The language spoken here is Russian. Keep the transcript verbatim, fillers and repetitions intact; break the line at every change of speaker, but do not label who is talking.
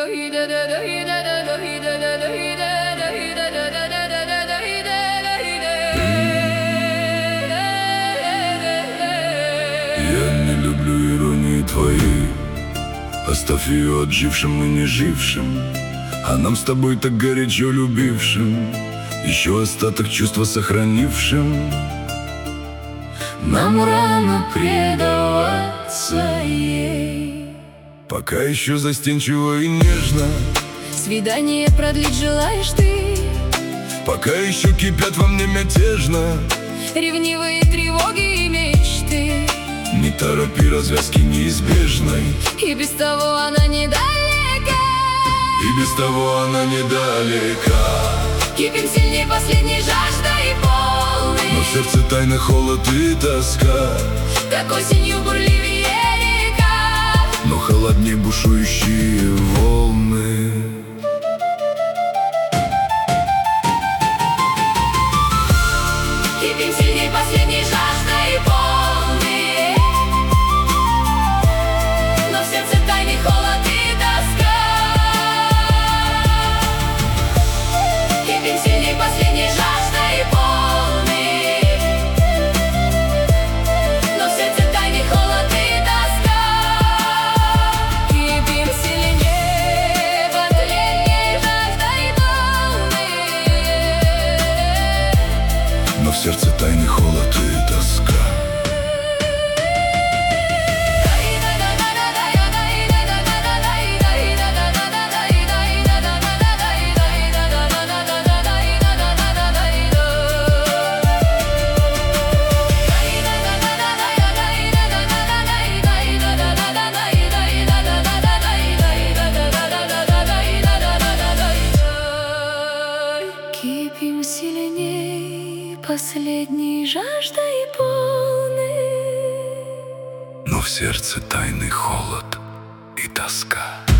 не люблю иронии твоей, оставь ее отжившим и не жившим, а нам с тобой так горячо любившим, еще остаток чувства сохранившим.
Нам рано предаваться ей,
пока еще застенчиво и нежно.
свидание продлить желаешь ты,
пока еще кипят во мне мятежно
ревнивые тревоги и мечты.
Не торопи развязки неизбежной,
И без того она недалека,
и без того она недалека.
Кипим сильней последней жаждой полной,
Но в сердце тайны холод и тоска,
как осенью бурливее река.
но холодней бушующие волны.
Кипим сильней последней жаждой полной, но в сердце тайный холод и тоска. Кипим сильней последней жаждой полной, но в сердце тайный холод и тоска. Кипим сильней последней жаждой полной,
Но в сердце тайный холод и тоска.
Кипим сильней последней жаждой полной,
Но в сердце тайный холод и тоска.